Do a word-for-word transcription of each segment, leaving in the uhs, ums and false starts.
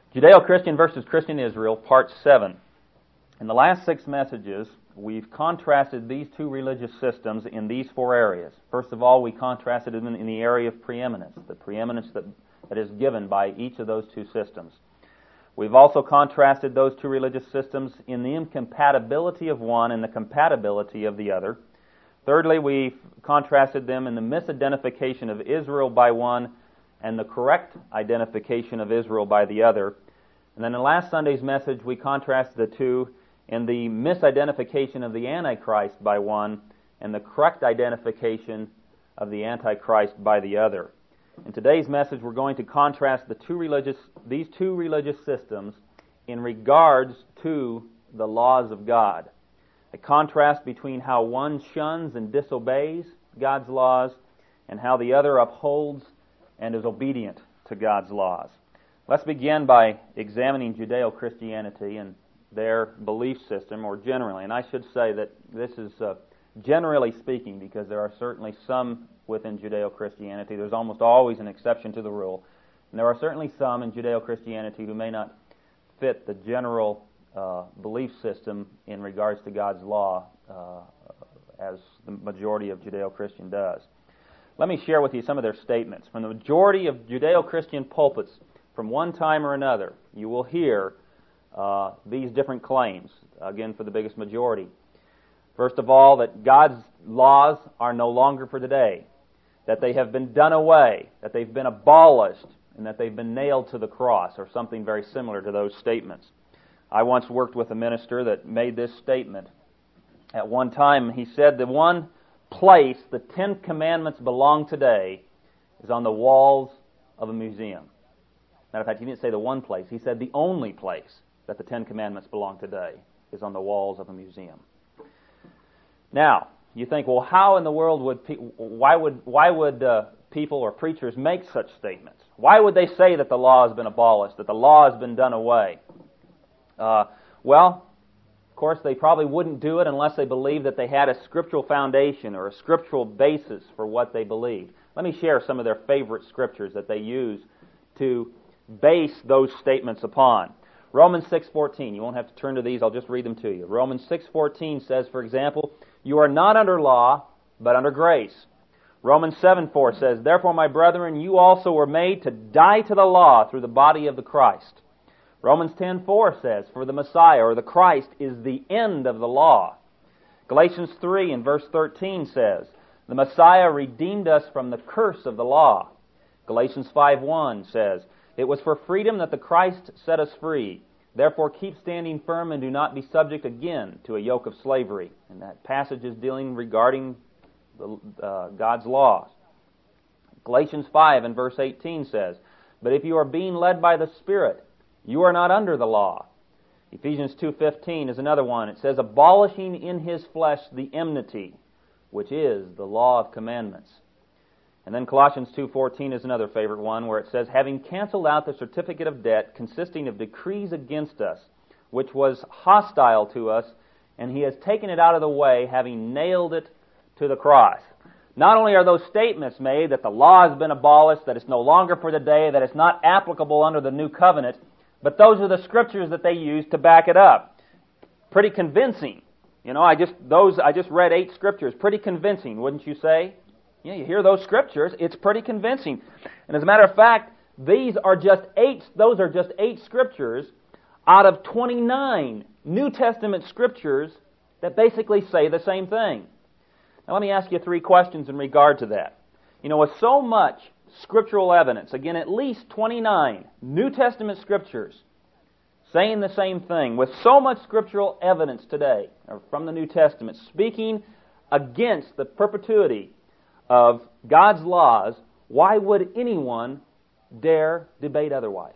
Judeo-Christian versus Christian Israel, Part seven. In the last six messages, we've contrasted these two religious systems in these four areas. First of all, we contrasted them in the area of preeminence, the preeminence that, that is given by each of those two systems. We've also contrasted those two religious systems in the incompatibility of one and the compatibility of the other. Thirdly, we've contrasted them in the misidentification of Israel by one and the correct identification of Israel by the other. And then in last Sunday's message, we contrasted the two in the misidentification of the Antichrist by one and the correct identification of the Antichrist by the other. In today's message, we're going to contrast the two religious, these two religious systems in regards to the laws of God. A contrast between how one shuns and disobeys God's laws and how the other upholds and is obedient to God's laws. Let's begin by examining Judeo-Christianity and their belief system, or generally. And I should say that this is uh, generally speaking, because there are certainly some within Judeo-Christianity. There's almost always an exception to the rule. And there are certainly some in Judeo-Christianity who may not fit the general uh, belief system in regards to God's law uh, as the majority of Judeo-Christian does. Let me share with you some of their statements. From the majority of Judeo-Christian pulpits, from one time or another, you will hear uh, these different claims, again for the biggest majority. First of all, that God's laws are no longer for today, that they have been done away, that they've been abolished, and that they've been nailed to the cross, or something very similar to those statements. I once worked with a minister that made this statement. At one time, he said, the one place the Ten Commandments belong today is on the walls of a museum. Matter of fact, he didn't say the one place. He said the only place that the Ten Commandments belong today is on the walls of a museum. Now, you think, well, how in the world would pe- why would why would uh, people or preachers make such statements? Why would they say that the law has been abolished, that the law has been done away? Uh, well, of course, they probably wouldn't do it unless they believed that they had a scriptural foundation or a scriptural basis for what they believed. Let me share some of their favorite scriptures that they use to base those statements upon. Romans six fourteen. You won't have to turn to these. I'll just read them to you. Romans six fourteen says, for example, you are not under law, but under grace. Romans seven four says, therefore, my brethren, you also were made to die to the law through the body of the Christ. Romans ten four says, for the Messiah, or the Christ, is the end of the law. Galatians three and verse thirteen says, the Messiah redeemed us from the curse of the law. Galatians five one says, it was for freedom that the Christ set us free. Therefore keep standing firm and do not be subject again to a yoke of slavery. And that passage is dealing regarding the, uh, God's laws. Galatians five and verse eighteen says, but if you are being led by the Spirit, you are not under the law. Ephesians two fifteen is another one. It says, abolishing in his flesh the enmity, which is the law of commandments. And then Colossians two fourteen is another favorite one, where it says, having canceled out the certificate of debt consisting of decrees against us, which was hostile to us, and he has taken it out of the way, having nailed it to the cross. Not only are those statements made that the law has been abolished, that it's no longer for the day, that it's not applicable under the new covenant, but those are the scriptures that they use to back it up. Pretty convincing. You know, I just those I just read eight scriptures. Pretty convincing, wouldn't you say? Yeah, you hear those scriptures, it's pretty convincing. And as a matter of fact, these are just eight, those are just eight scriptures out of twenty-nine New Testament scriptures that basically say the same thing. Now let me ask you three questions in regard to that. You know, with so much scriptural evidence, again, at least twenty-nine New Testament scriptures saying the same thing, with so much scriptural evidence today from the New Testament speaking against the perpetuity of God's laws, why would anyone dare debate otherwise?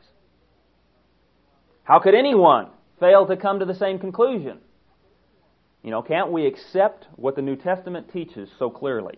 How could anyone fail to come to the same conclusion? You know, can't we accept what the New Testament teaches so clearly?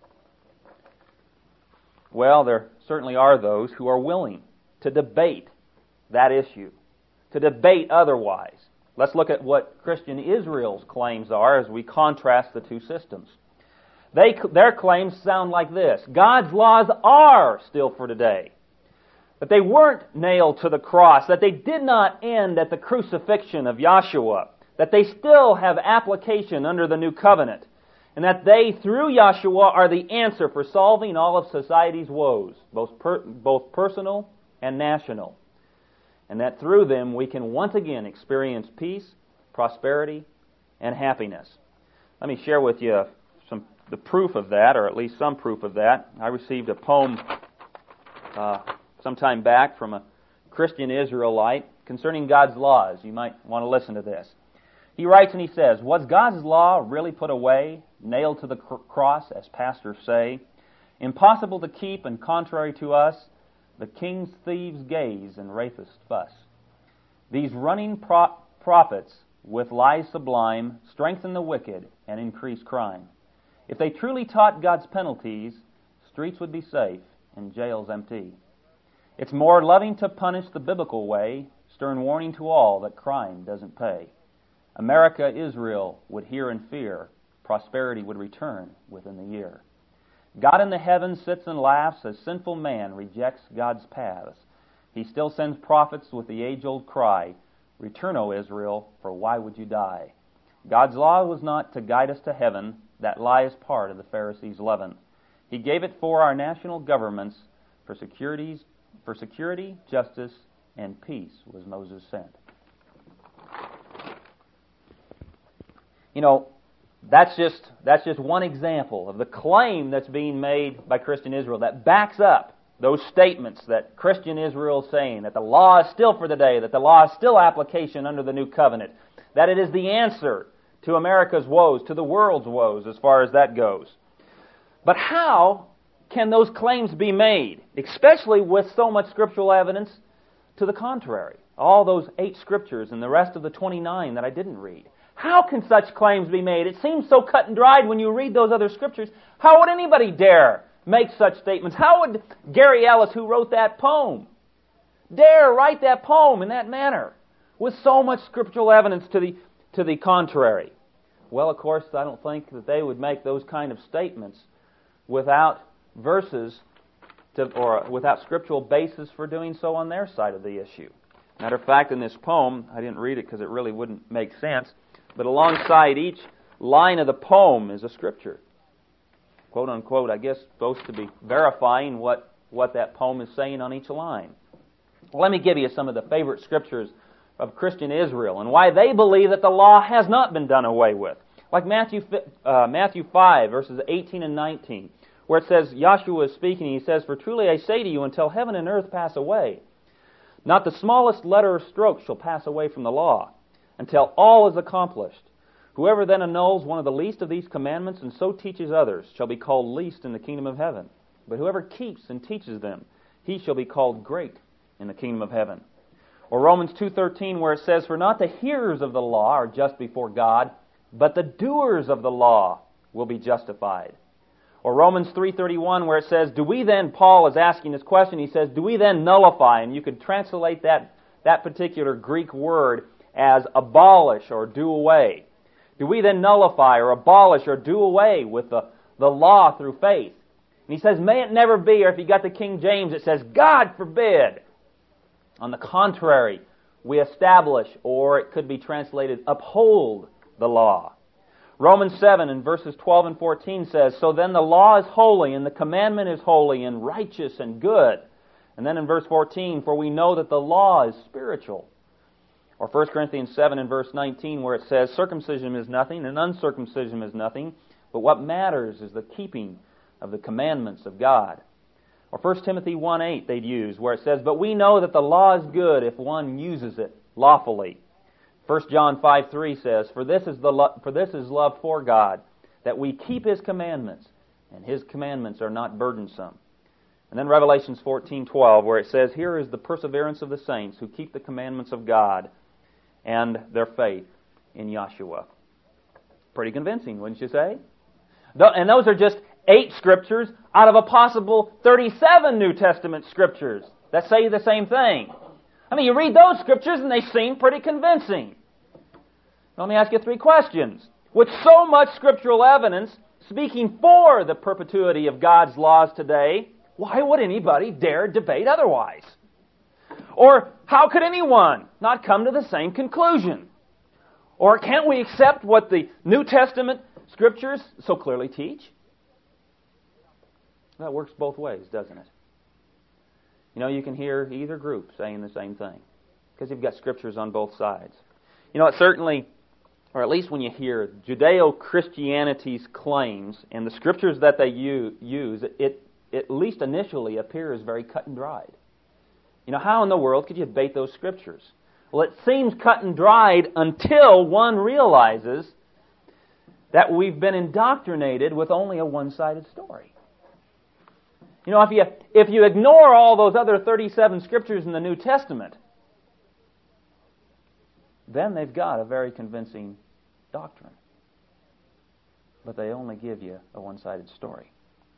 Well, there certainly are those who are willing to debate that issue, to debate otherwise. Let's look at what Christian Israel's claims are as we contrast the two systems. They, their claims sound like this: God's laws are still for today. that they weren't nailed to the cross, that they did not end at the crucifixion of Yahshua, that they still have application under the new covenant, and that they, through Yahshua, are the answer for solving all of society's woes, both, per, both personal and national, and that through them we can once again experience peace, prosperity, and happiness. Let me share with you some the proof of that, or at least some proof of that. I received a poem uh, some time back from a Christian Israelite concerning God's laws. You might want to listen to this. He writes and he says, "Was God's law really put away, nailed to the cr- cross, as pastors say? Impossible to keep and contrary to us, the king's thieves gaze and rapists fuss. These running pro- prophets with lies sublime strengthen the wicked and increase crime. If they truly taught God's penalties, streets would be safe and jails empty. It's more loving to punish the biblical way, stern warning to all that crime doesn't pay. America, Israel would hear and fear, prosperity would return within the year. God in the heavens sits and laughs as sinful man rejects God's paths. He still sends prophets with the age-old cry, 'Return, O Israel, for why would you die?' God's law was not to guide us to heaven. That lie is part of the Pharisees' leaven. He gave it for our national governments, for securities, for security, justice, and peace was Moses sent." You know, that's just that's just one example of the claim that's being made by Christian Israel that backs up those statements that Christian Israel is saying, that the law is still for the day, that the law is still application under the new covenant, that it is the answer to America's woes, to the world's woes as far as that goes. But how can those claims be made, especially with so much scriptural evidence to the contrary? All those eight scriptures and the rest of the twenty-nine that I didn't read. How can such claims be made? It seems so cut and dried when you read those other scriptures. How would anybody dare make such statements? How would Gary Ellis, who wrote that poem, dare write that poem in that manner with so much scriptural evidence to the to the contrary? Well, of course, I don't think that they would make those kind of statements without verses to, or without scriptural basis for doing so on their side of the issue. Matter of fact, in this poem, I didn't read it because it really wouldn't make sense, but alongside each line of the poem is a scripture. Quote unquote, I guess, supposed to be verifying what, what that poem is saying on each line. Well, let me give you some of the favorite scriptures of Christian Israel and why they believe that the law has not been done away with. Like Matthew uh, Matthew five, verses eighteen and nineteen, where it says, Yahshua is speaking, he says, "For truly I say to you, until heaven and earth pass away, not the smallest letter or stroke shall pass away from the law, until all is accomplished. Whoever then annuls one of the least of these commandments and so teaches others shall be called least in the kingdom of heaven. But whoever keeps and teaches them, he shall be called great in the kingdom of heaven." Or Romans two thirteen, where it says, "For not the hearers of the law are just before God, but the doers of the law will be justified." Or Romans three thirty-one, where it says, "Do we then," Paul is asking this question, he says, "do we then nullify?" And you could translate that, that particular Greek word as abolish or do away. Do we then nullify or abolish or do away with the, the law through faith? And he says, may it never be, or if you got the King James, it says, God forbid. On the contrary, we establish, or it could be translated, uphold the law. Romans seven in verses twelve and fourteen says, "So then the law is holy, and the commandment is holy, and righteous, and good." And then in verse fourteen, "For we know that the law is spiritual." Or First Corinthians seven in verse nineteen, where it says, "Circumcision is nothing, and uncircumcision is nothing, but what matters is the keeping of the commandments of God." Or First Timothy one eight they'd use, where it says, "But we know that the law is good if one uses it lawfully." First John five three says, "For this is the lo- for this is love for God, that we keep His commandments, and His commandments are not burdensome." And then Revelations fourteen twelve, where it says, "Here is the perseverance of the saints who keep the commandments of God and their faith in Yahshua." Pretty convincing, wouldn't you say? And those are just eight scriptures out of a possible thirty-seven New Testament scriptures that say the same thing. I mean, you read those scriptures and they seem pretty convincing. Let me ask you three questions. With so much scriptural evidence speaking for the perpetuity of God's laws today, why would anybody dare debate otherwise? Or how could anyone not come to the same conclusion? Or can't we accept what the New Testament Scriptures so clearly teach? That works both ways, doesn't it? You know, you can hear either group saying the same thing, because you've got Scriptures on both sides. You know, it certainly, or at least when you hear Judeo-Christianity's claims and the Scriptures that they use, it at least initially appears very cut and dried. You know, how in the world could you debate those Scriptures? Well, it seems cut and dried until one realizes that we've been indoctrinated with only a one-sided story. You know, if you if you ignore all those other thirty-seven Scriptures in the New Testament, then they've got a very convincing doctrine. But they only give you a one-sided story.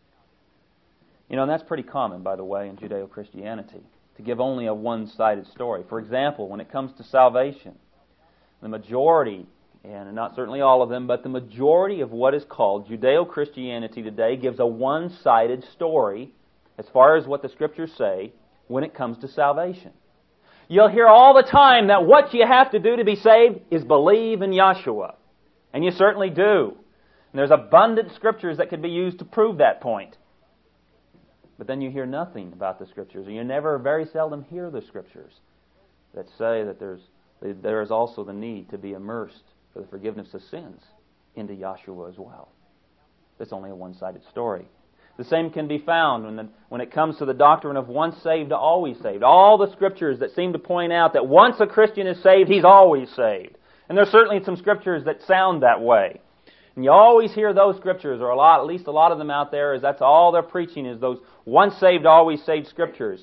You know, and that's pretty common, by the way, in Judeo-Christianity, to give only a one-sided story. For example, when it comes to salvation, the majority, and not certainly all of them, but the majority of what is called Judeo-Christianity today gives a one-sided story as far as what the Scriptures say when it comes to salvation. You'll hear all the time that what you have to do to be saved is believe in Yahshua. And you certainly do. And there's abundant Scriptures that could be used to prove that point. But then you hear nothing about the Scriptures, and you never, very seldom hear the Scriptures that say that there's there is also the need to be immersed for the forgiveness of sins into Yahshua as well. It's only a one-sided story. The same can be found when, the, when it comes to the doctrine of once saved, always saved. All the Scriptures that seem to point out that once a Christian is saved, he's always saved. And there's certainly some Scriptures that sound that way. And you always hear those Scriptures, or a lot, at least a lot of them out there, is that's all they're preaching is those once saved, always saved Scriptures.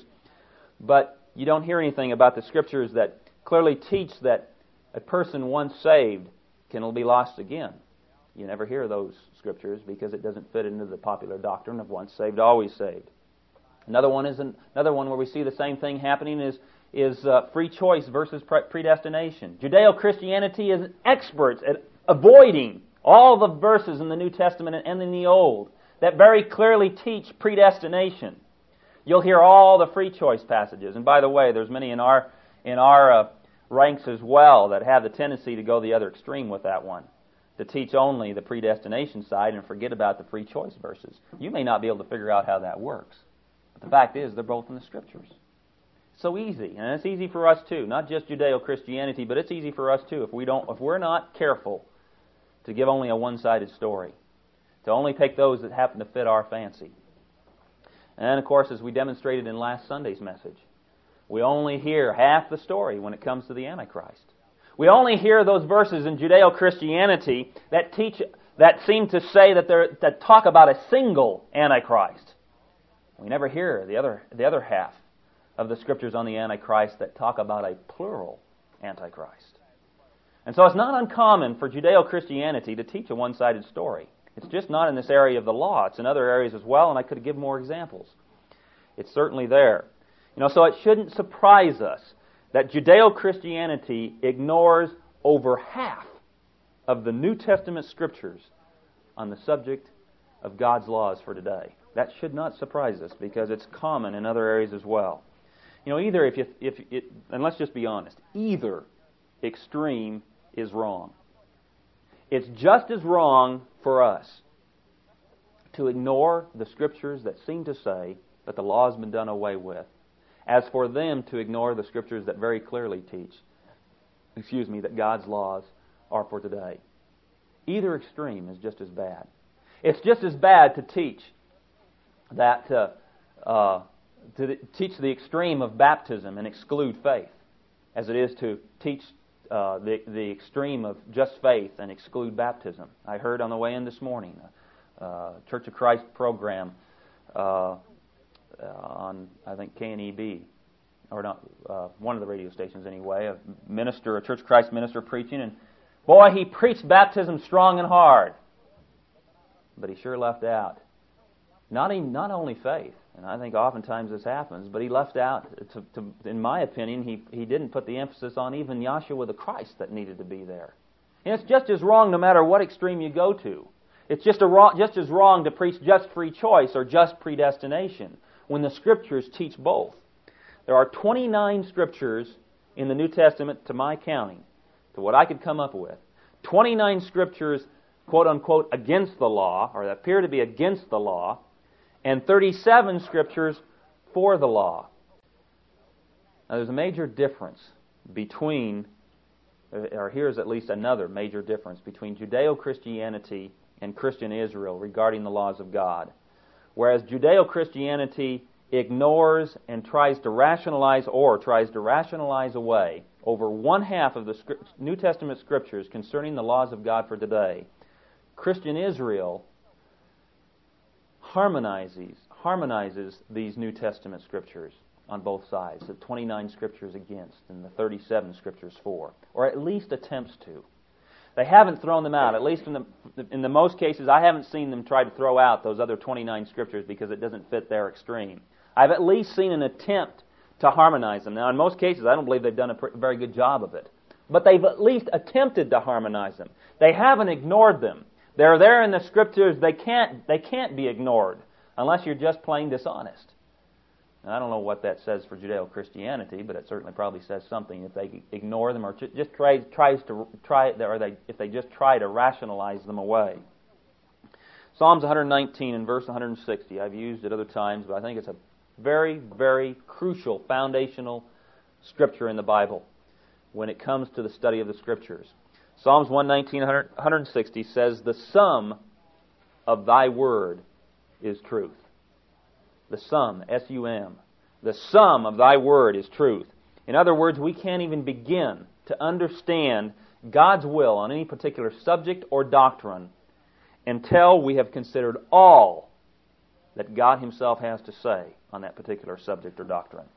But you don't hear anything about the Scriptures that clearly teach that a person once saved can be lost again. You never hear those Scriptures because it doesn't fit into the popular doctrine of once saved, always saved. Another one is an, another one where we see the same thing happening is is uh, free choice versus pre- predestination. Judeo-Christianity is experts at avoiding all the verses in the New Testament and in the Old that very clearly teach predestination. You'll hear all the free choice passages, and by the way, there's many in our in our uh, ranks as well that have the tendency to go the other extreme with that one, to teach only the predestination side and forget about the free choice verses. You may not be able to figure out how that works, but the fact is they're both in the Scriptures. So easy, and it's easy for us too. Not just Judeo-Christianity, but it's easy for us too if we don't, if we're not careful to give only a one-sided story, to only take those that happen to fit our fancy. And of course, as we demonstrated in last Sunday's message, we only hear half the story when it comes to the Antichrist. We only hear those verses in Judeo-Christianity that teach, that seem to say that they're, that talk about a single Antichrist. We never hear the other the other half of the Scriptures on the Antichrist that talk about a plural Antichrist. And so it's not uncommon for Judeo-Christianity to teach a one-sided story. It's just not in this area of the law. It's in other areas as well, and I could give more examples. It's certainly there. You know, so it shouldn't surprise us that Judeo-Christianity ignores over half of the New Testament Scriptures on the subject of God's laws for today. That should not surprise us because it's common in other areas as well. You know, either if you, if it, and let's just be honest, either extreme is wrong. It's just as wrong for us to ignore the Scriptures that seem to say that the law has been done away with, as for them to ignore the Scriptures that very clearly teach, excuse me, that God's laws are for today. Either extreme is just as bad. It's just as bad to teach that uh, uh, to the, teach the extreme of baptism and exclude faith, as it is to teach uh, the the extreme of just faith and exclude baptism. I heard on the way in this morning, uh, Church of Christ program uh, on I think K N E B, or not uh, one of the radio stations anyway. A minister, a Church of Christ minister preaching, and boy, he preached baptism strong and hard, but he sure left out not even, not only faith. And I think oftentimes this happens, but he left out, to, to, in my opinion, he, he didn't put the emphasis on even Yahshua the Christ that needed to be there. And it's just as wrong no matter what extreme you go to. It's just, a wrong, just as wrong to preach just free choice or just predestination when the Scriptures teach both. There are twenty-nine Scriptures in the New Testament, to my counting, to what I could come up with. twenty-nine Scriptures, quote-unquote, against the law, or that appear to be against the law, and thirty-seven Scriptures for the law. Now, there's a major difference between, or here's at least another major difference between Judeo-Christianity and Christian Israel regarding the laws of God. Whereas Judeo-Christianity ignores and tries to rationalize or tries to rationalize away over one half of the New Testament Scriptures concerning the laws of God for today, Christian Israel harmonizes, harmonizes these New Testament Scriptures on both sides, the twenty-nine Scriptures against and the thirty-seven Scriptures for, or at least attempts to. They haven't thrown them out. At least in the in the most cases, I haven't seen them try to throw out those other twenty-nine Scriptures because it doesn't fit their extreme. I've at least seen an attempt to harmonize them. Now, in most cases, I don't believe they've done a pr- very good job of it. But they've at least attempted to harmonize them. They haven't ignored them. They're there in the Scriptures. They can't they can't be ignored unless you're just plain dishonest. And I don't know what that says for Judeo-Christianity, but it certainly probably says something if they ignore them or just try tries to try or they if they just try to rationalize them away. Psalms one nineteen and verse one sixty. I've used it other times, but I think it's a very, very crucial foundational scripture in the Bible when it comes to the study of the Scriptures. Psalms one nineteen, one sixty says, "The sum of thy word is truth." The sum, S U M. The sum of thy word is truth. In other words, we can't even begin to understand God's will on any particular subject or doctrine until we have considered all that God Himself has to say on that particular subject or doctrine.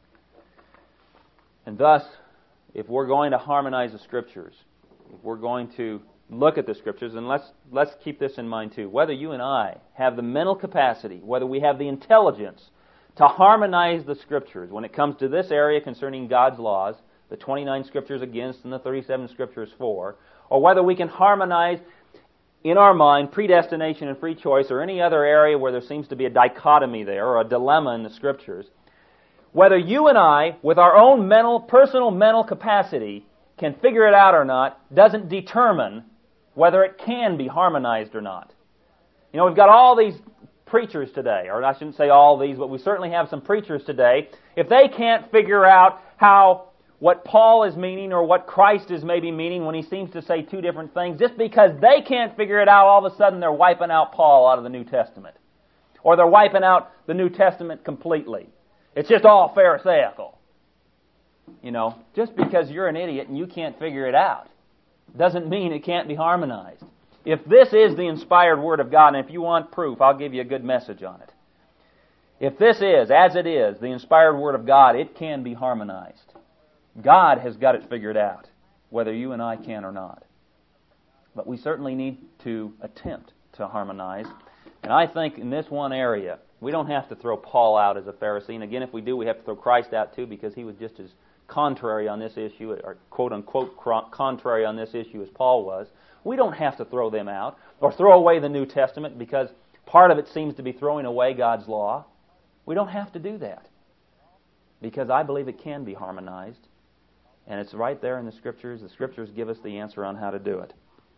And thus, if we're going to harmonize the Scriptures, if we're going to look at the Scriptures, and let's let's keep this in mind too. Whether you and I have the mental capacity, whether we have the intelligence to harmonize the Scriptures when it comes to this area concerning God's laws, the twenty-nine Scriptures against and the thirty-seven Scriptures for, or whether we can harmonize in our mind predestination and free choice or any other area where there seems to be a dichotomy there or a dilemma in the Scriptures, whether you and I, with our own mental, personal mental capacity, can figure it out or not, doesn't determine whether it can be harmonized or not. You know, we've got all these preachers today, or I shouldn't say all these, but we certainly have some preachers today. If they can't figure out how what Paul is meaning or what Christ is maybe meaning when he seems to say two different things, just because they can't figure it out, all of a sudden they're wiping out Paul out of the New Testament. Or they're wiping out the New Testament completely. It's just all Pharisaical. You know, just because you're an idiot and you can't figure it out doesn't mean it can't be harmonized. If this is the inspired Word of God, and if you want proof, I'll give you a good message on it. If this is, as it is, the inspired Word of God, it can be harmonized. God has got it figured out, whether you and I can or not. But we certainly need to attempt to harmonize. And I think in this one area, we don't have to throw Paul out as a Pharisee. And again, if we do, we have to throw Christ out too, because he was just as contrary on this issue, or quote-unquote contrary on this issue as Paul was. We don't have to throw them out, or throw away the New Testament, because part of it seems to be throwing away God's law. We don't have to do that, because I believe it can be harmonized. And it's right there in the Scriptures. The Scriptures give us the answer on how to do it.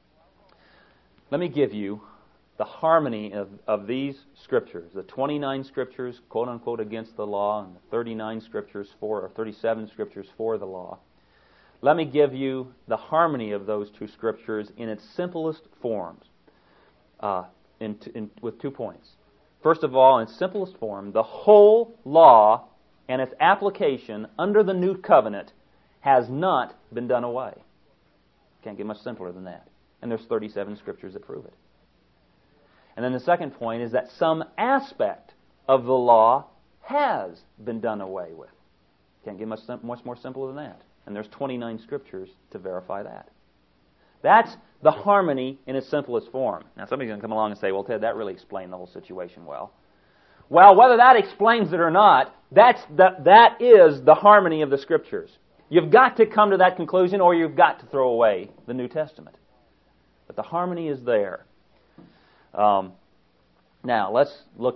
Let me give you the harmony of, of these Scriptures, the twenty-nine Scriptures, quote-unquote, against the law, and the thirty-nine Scriptures for, or thirty-seven Scriptures for the law. Let me give you the harmony of those two Scriptures in its simplest forms, uh, in, in, with two points. First of all, in its simplest form, the whole law and its application under the new covenant has not been done away. Can't get much simpler than that. And there's thirty-seven Scriptures that prove it. And then the second point is that some aspect of the law has been done away with. Can't get much, much more simple than that. And there's twenty-nine Scriptures to verify that. That's the harmony in its simplest form. Now somebody's going to come along and say, well, Ted, that really explained the whole situation well. Well, whether that explains it or not, that's the, that is the harmony of the Scriptures. You've got to come to that conclusion, or you've got to throw away the New Testament. But the harmony is there. Um, now, let's look at it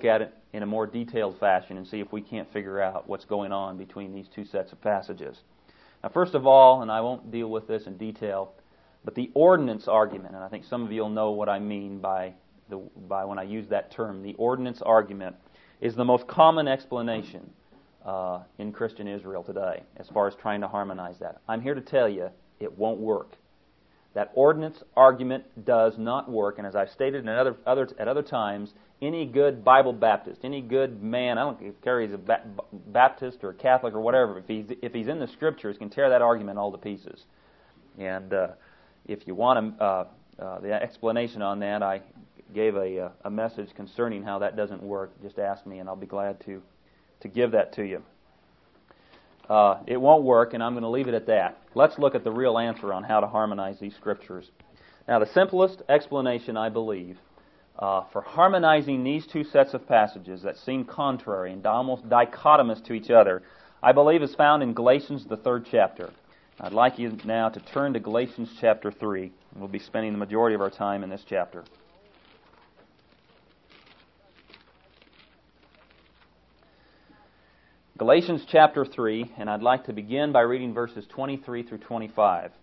in a more detailed fashion and see if we can't figure out what's going on between these two sets of passages. Now, first of all, and I won't deal with this in detail, but the ordinance argument, and I think some of you will know what I mean by the by when I use that term, the ordinance argument is the most common explanation uh, in Christian Israel today as far as trying to harmonize that. I'm here to tell you it won't work. That ordinance argument does not work, and as I've stated in other, other, at other times, any good Bible Baptist, any good man, I don't care if he's a ba- Baptist or a Catholic or whatever, if he's, if he's in the Scriptures, can tear that argument all to pieces. And uh, if you want a, uh, uh, the explanation on that, I gave a, uh, a message concerning how that doesn't work. Just ask me, and I'll be glad to, to give that to you. Uh, it won't work, and I'm going to leave it at that. Let's look at the real answer on how to harmonize these Scriptures. Now, the simplest explanation, I believe, uh, for harmonizing these two sets of passages that seem contrary and almost dichotomous to each other, I believe is found in Galatians, the third chapter. I'd like you now to turn to Galatians chapter three. We'll be spending the majority of our time in this chapter. Galatians chapter three, and I'd like to begin by reading verses twenty-three through twenty-five.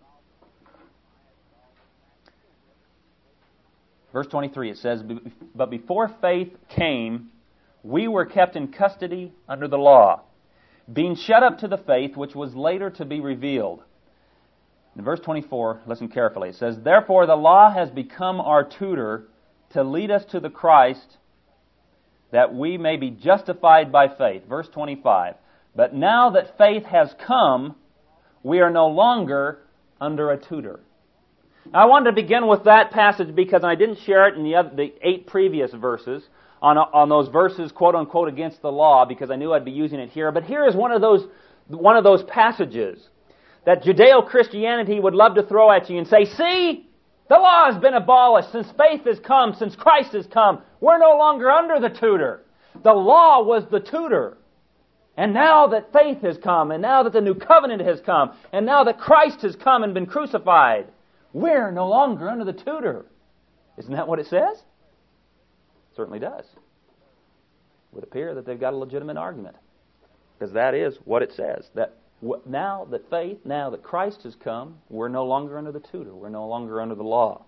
Verse twenty-three, it says, "But before faith came, we were kept in custody under the law, being shut up to the faith which was later to be revealed." In verse twenty-four, listen carefully. It says, "Therefore the law has become our tutor to lead us to the Christ, that we may be justified by faith." Verse twenty-five, "But now that faith has come, we are no longer under a tutor." Now, I wanted to begin with that passage because I didn't share it in the, other, the eight previous verses, on, on those verses, quote-unquote, against the law, because I knew I'd be using it here. But here is one of those, one of those passages that Judeo-Christianity would love to throw at you and say, see, the law has been abolished since faith has come, since Christ has come. We're no longer under the tutor. The law was the tutor. And now that faith has come, and now that the new covenant has come, and now that Christ has come and been crucified, we're no longer under the tutor. Isn't that what it says? It certainly does. It would appear that they've got a legitimate argument, because that is what it says. That now that faith, now that Christ has come, we're no longer under the tutor. We're no longer under the law.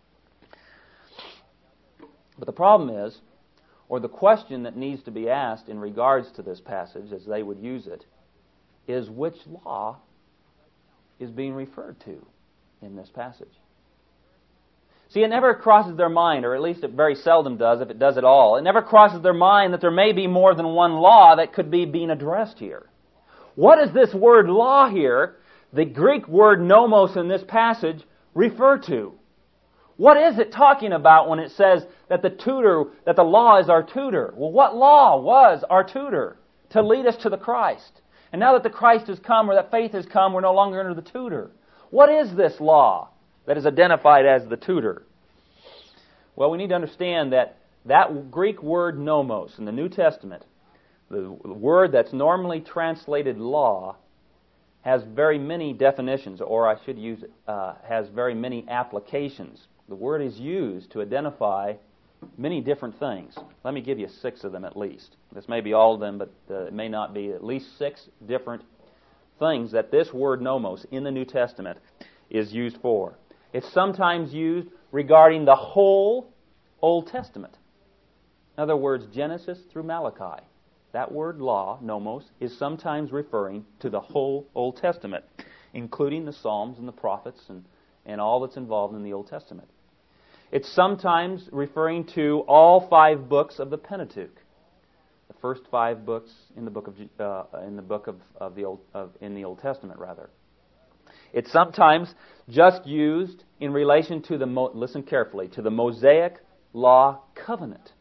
But the problem is, or the question that needs to be asked in regards to this passage, as they would use it, is which law is being referred to in this passage. See, it never crosses their mind, or at least it very seldom does, if it does at all. It never crosses their mind that there may be more than one law that could be being addressed here. What does this word law here, the Greek word nomos in this passage, refer to? What is it talking about when it says that the tutor, that the law is our tutor? Well, what law was our tutor to lead us to the Christ? And now that the Christ has come, or that faith has come, we're no longer under the tutor. What is this law that is identified as the tutor? Well, we need to understand that that Greek word nomos in the New Testament, the word that's normally translated law, has very many definitions, or I should use it, uh, has very many applications. The word is used to identify many different things. Let me give you six of them at least. This may be all of them, but uh, it may not be. At least six different things that this word nomos in the New Testament is used for. It's sometimes used regarding the whole Old Testament. In other words, Genesis through Malachi. That word law, nomos, is sometimes referring to the whole Old Testament, including the Psalms and the prophets and, and all that's involved in the Old Testament. It's sometimes referring to all five books of the Pentateuch, the first five books in the book of uh, in the book of, of the old of, in the Old Testament, rather. It's sometimes just used in relation to the listen carefully to the Mosaic law covenant,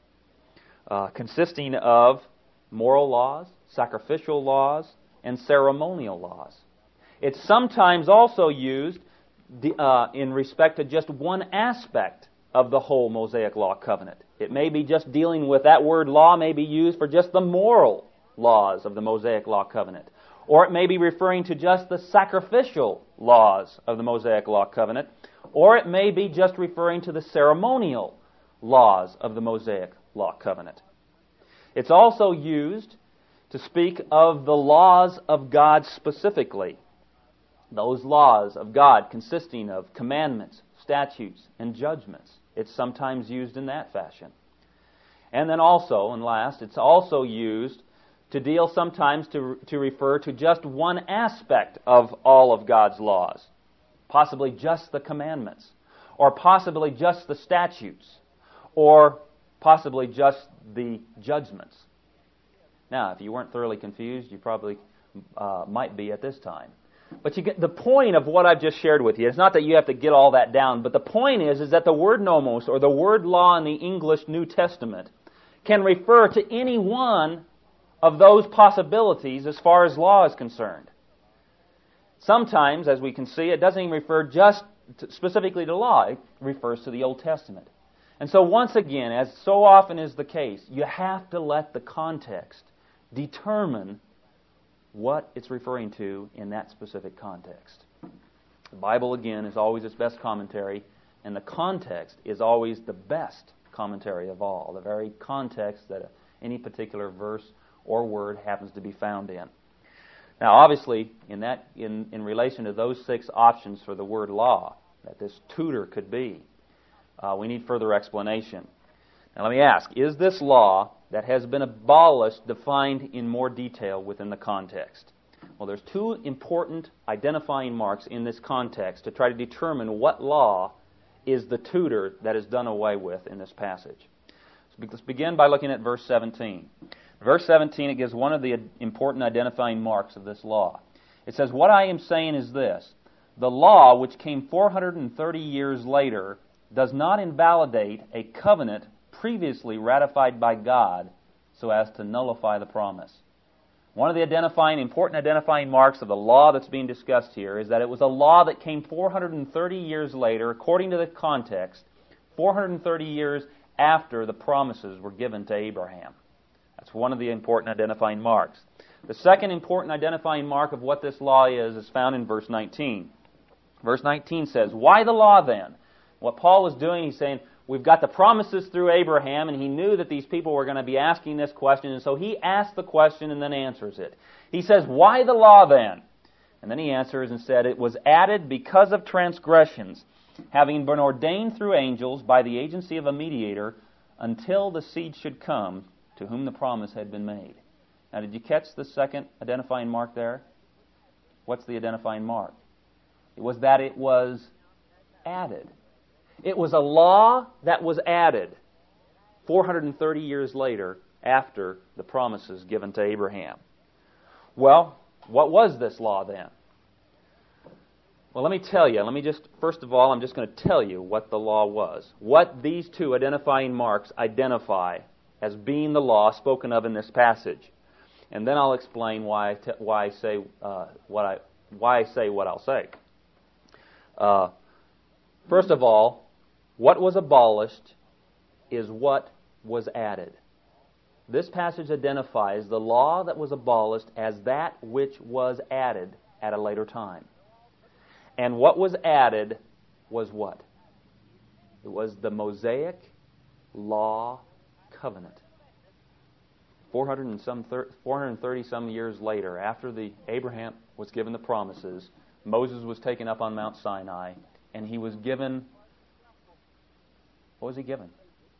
uh, consisting of moral laws, sacrificial laws, and ceremonial laws. It's sometimes also used uh, in respect to just one aspect of the whole Mosaic law covenant. It may be just dealing with that word law may be used for just the moral laws of the Mosaic law covenant. Or it may be referring to just the sacrificial laws of the Mosaic law covenant. Or it may be just referring to the ceremonial laws of the Mosaic law covenant. It's also used to speak of the laws of God specifically. Those laws of God consisting of commandments, statutes, and judgments. It's sometimes used in that fashion. And then also, and last, it's also used to deal sometimes to, to refer to just one aspect of all of God's laws. Possibly just the commandments, or possibly just the statutes, or possibly just the judgments. Now, if you weren't thoroughly confused, you probably uh, might be at this time. But you get the point of what I've just shared with you. It's not that you have to get all that down, but the point is, is that the word nomos, or the word law in the English New Testament, can refer to any one of those possibilities as far as law is concerned. Sometimes, as we can see, it doesn't even refer just to, specifically to law. It refers to the Old Testament. And so once again, as so often is the case, you have to let the context determine what it's referring to in that specific context. The Bible, again, is always its best commentary, and the context is always the best commentary of all, the very context that any particular verse or word happens to be found in. Now, obviously, in that, in, in relation to those six options for the word law that this tutor could be, uh, we need further explanation. Now, let me ask, is this law that has been abolished defined in more detail within the context? Well, there's two important identifying marks in this context to try to determine what law is the tutor that is done away with in this passage. So let's begin by looking at verse seventeen. Verse seventeen, it gives one of the important identifying marks of this law. It says, "What I am saying is this, the law which came four hundred thirty years later does not invalidate a covenant previously ratified by God so as to nullify the promise." One of the identifying, important identifying marks of the law that's being discussed here is that it was a law that came four hundred thirty years later, according to the context, four hundred thirty years after the promises were given to Abraham. That's one of the important identifying marks. The second important identifying mark of what this law is is found in verse nineteen. Verse nineteen says, "Why the law then?" What Paul was doing, he's saying, we've got the promises through Abraham, and he knew that these people were going to be asking this question, and so he asks the question and then answers it. He says, "Why the law then?" And then he answers and said, "It was added because of transgressions, having been ordained through angels by the agency of a mediator, until the seed should come, to whom the promise had been made." Now, did you catch the second identifying mark there? What's the identifying mark? It was that it was added. It was a law that was added four hundred thirty years later after the promises given to Abraham. Well, what was this law then? Well, let me tell you. Let me just, first of all, I'm just going to tell you what the law was. What these two identifying marks identify as being the law spoken of in this passage. And then I'll explain why I, t- why I say uh, what I why I say what I'll say. Uh, first of all, what was abolished is what was added. This passage identifies the law that was abolished as that which was added at a later time. And what was added was what? It was the Mosaic Law Covenant. four hundred and some four hundred thirty some years later, after the Abraham was given the promises, Moses was taken up on Mount Sinai, and he was given. What was he given?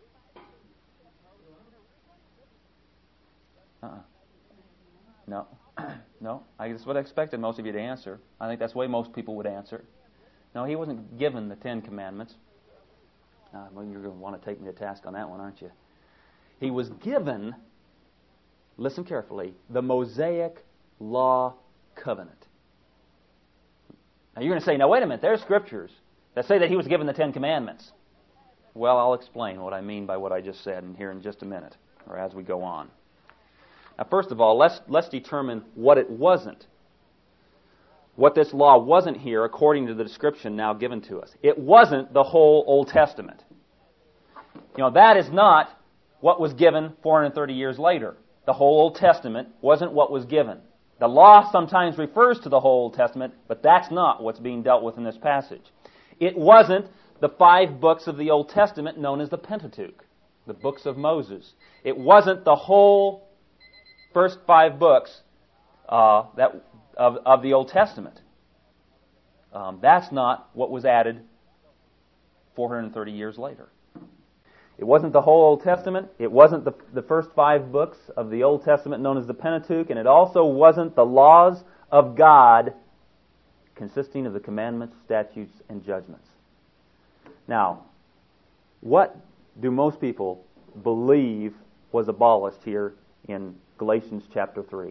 Uh-uh. No. No. I, that's what I expected most of you to answer. I think that's the way most people would answer. No, he wasn't given the Ten Commandments. Uh, well, you're going to want to take me to task on that one, aren't you? He was given, listen carefully, the Mosaic Law Covenant. Now you're going to say, now wait a minute, there's scriptures that say that he was given the Ten Commandments. Well, I'll explain what I mean by what I just said in here in just a minute, or as we go on. Now, first of all, let's let's determine what it wasn't. What this law wasn't here, according to the description now given to us. It wasn't the whole Old Testament. You know, that is not what was given four hundred thirty years later. The whole Old Testament wasn't what was given. The law sometimes refers to the whole Old Testament, but that's not what's being dealt with in this passage. It wasn't the five books of the Old Testament known as the Pentateuch. the books of Moses. It wasn't the whole first five books uh, that of, of the Old Testament. Um, that's not what was added four hundred thirty years later. It wasn't the whole Old Testament. It wasn't the, the first five books of the Old Testament known as the Pentateuch, and it also wasn't the laws of God consisting of the commandments, statutes, and judgments. Now, what do most people believe was abolished here in Galatians chapter three?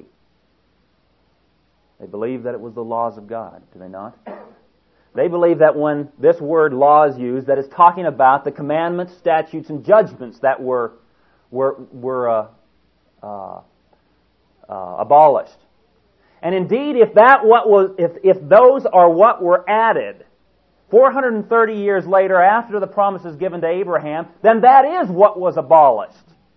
They believe that it was the laws of God, do they not? They believe that when this word law is used, that it's talking about the commandments, statutes, and judgments that were were were uh, uh, uh, abolished. And indeed, if that what was if if those are what were added four hundred thirty years later after the promises given to Abraham, then that is what was abolished.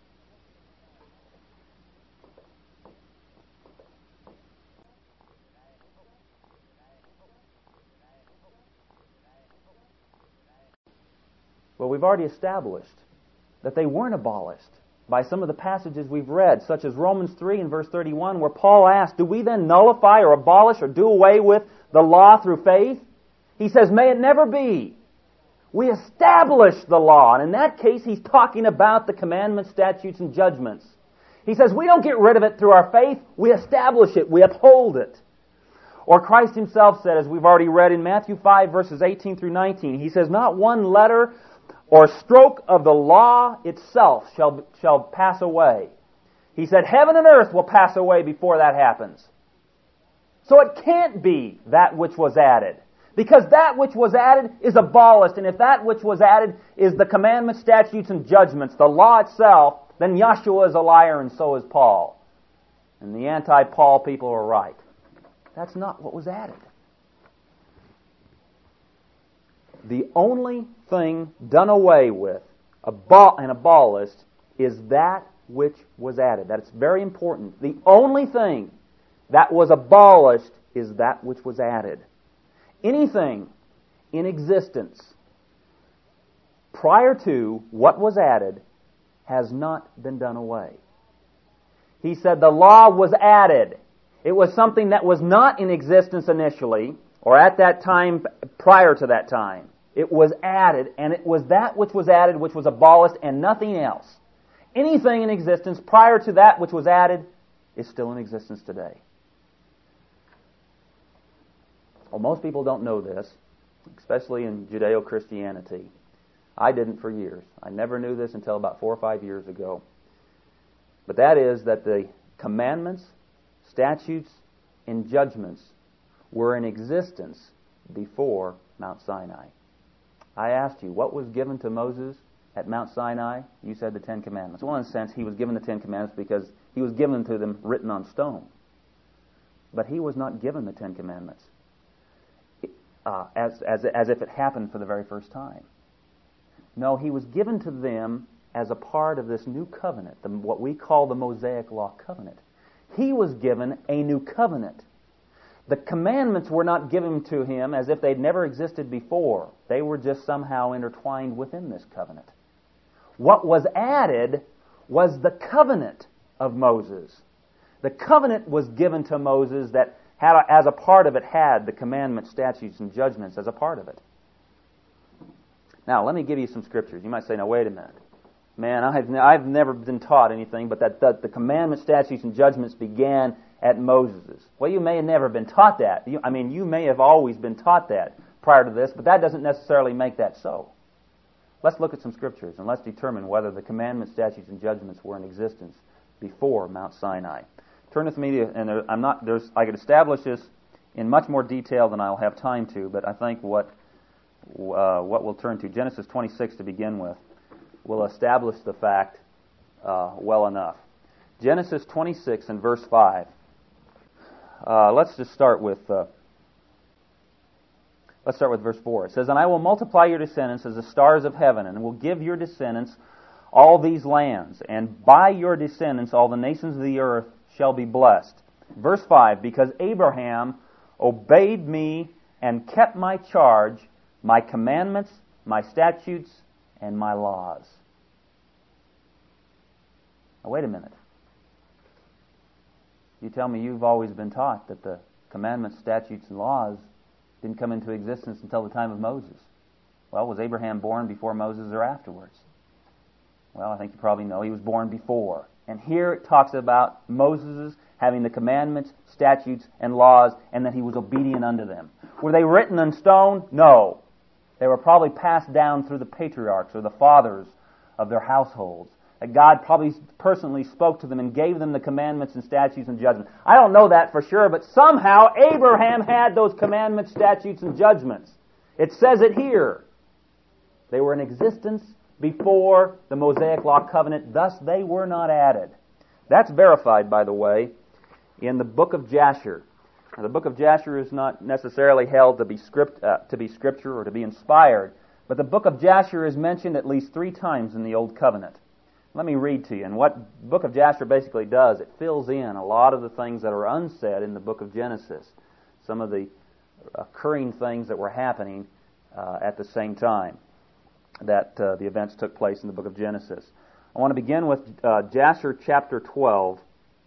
Well, we've already established that they weren't abolished by some of the passages we've read, such as Romans three and verse thirty-one, where Paul asks, do we then nullify or abolish or do away with the law through faith? He says, may it never be. We establish the law, and in that case, he's talking about the commandments, statutes, and judgments. He says, we don't get rid of it through our faith, we establish it, we uphold it. Or Christ himself said, as we've already read in Matthew five, verses eighteen through nineteen, he says, not one letter or stroke of the law itself shall, shall pass away. He said, heaven and earth will pass away before that happens. So it can't be that which was added. Because that which was added is abolished, and if that which was added is the commandments, statutes, and judgments, the law itself, then Yeshua is a liar and so is Paul. And the anti-Paul people are right. That's not what was added. The only thing done away with and abolished is that which was added. That's very important. The only thing that was abolished is that which was added. Anything in existence prior to what was added has not been done away. He said the law was added. It was something that was not in existence initially, or at that time prior to that time. It was added, and it was that which was added which was abolished and nothing else. Anything in existence prior to that which was added is still in existence today. Well, most people don't know this, especially in Judeo-Christianity. I didn't for years. I never knew this until about four or five years ago. But that is that the commandments, statutes, and judgments were in existence before Mount Sinai. I asked you, what was given to Moses at Mount Sinai? You said the Ten Commandments. Well, in a sense, he was given the Ten Commandments because he was given to them written on stone. But he was not given the Ten Commandments uh, as, as, as if it happened for the very first time. No, he was given to them as a part of this new covenant, the, what we call the Mosaic Law covenant. He was given a new covenant. The commandments were not given to him as if they'd never existed before. They were just somehow intertwined within this covenant. What was added was the covenant of Moses. The covenant was given to Moses that had, as a part of it, had the commandments, statutes, and judgments as a part of it. Now, let me give you some scriptures. You might say, now, wait a minute. Man, I've, I've never been taught anything but that, that the commandments, statutes, and judgments began at Moses. Well, you may have never been taught that. You, I mean, you may have always been taught that prior to this, but that doesn't necessarily make that so. Let's look at some scriptures and let's determine whether the commandments, statutes, and judgments were in existence before Mount Sinai. Turn with me to, and there, I'm not. There's. I could establish this in much more detail than I'll have time to, but I think what uh, what we'll turn to Genesis twenty-six to begin with will establish the fact uh, well enough. Genesis twenty-six and verse five. Uh, let's just start with uh, let's start with verse four. It says, "And I will multiply your descendants as the stars of heaven, and will give your descendants all these lands, and by your descendants all the nations of the earth shall be blessed." Verse five, "Because Abraham obeyed me and kept my charge, my commandments, my statutes, and my laws." Now, wait a minute. You tell me you've always been taught that the commandments, statutes, and laws didn't come into existence until the time of Moses. Well, was Abraham born before Moses or afterwards? Well, I think you probably know he was born before. And here it talks about Moses having the commandments, statutes, and laws, and that he was obedient unto them. Were they written in stone? No. They were probably passed down through the patriarchs or the fathers of their households. That God probably personally spoke to them and gave them the commandments and statutes and judgments. I don't know that for sure, but somehow Abraham had those commandments, statutes, and judgments. It says it here. They were in existence before the Mosaic Law covenant, thus they were not added. That's verified, by the way, in the book of Jasher. Now, the book of Jasher is not necessarily held to be script uh, to be scripture or to be inspired, but the book of Jasher is mentioned at least three times in the Old Covenant. Let me read to you. And what the book of Jasher basically does, it fills in a lot of the things that are unsaid in the book of Genesis, some of the occurring things that were happening uh, at the same time that uh, the events took place in the book of Genesis. I want to begin with uh, Jasher chapter twelve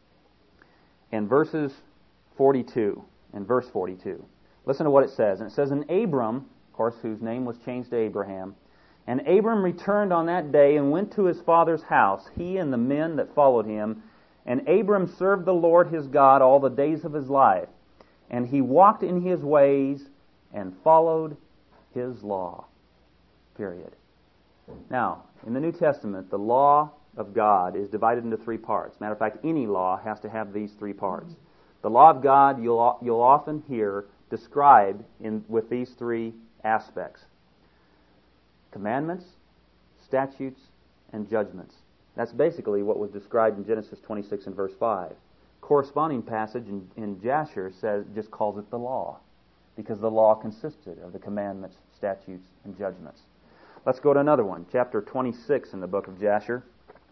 and verses forty-two, and verse forty-two. Listen to what it says. And it says, And Abram, of course, whose name was changed to Abraham, and Abram returned on that day and went to his father's house, he and the men that followed him. And Abram served the Lord his God all the days of his life. And he walked in his ways and followed his law. Period. Now, in the New Testament, the law of God is divided into three parts. Matter of fact, any law has to have these three parts. The law of God you'll you'll often hear described in with these three aspects: commandments, statutes, and judgments. That's basically what was described in Genesis twenty-six and verse five. Corresponding passage in, in Jasher says just calls it the law, because the law consisted of the commandments, statutes, and judgments. Let's go to another one, chapter twenty-six in the book of Jasher.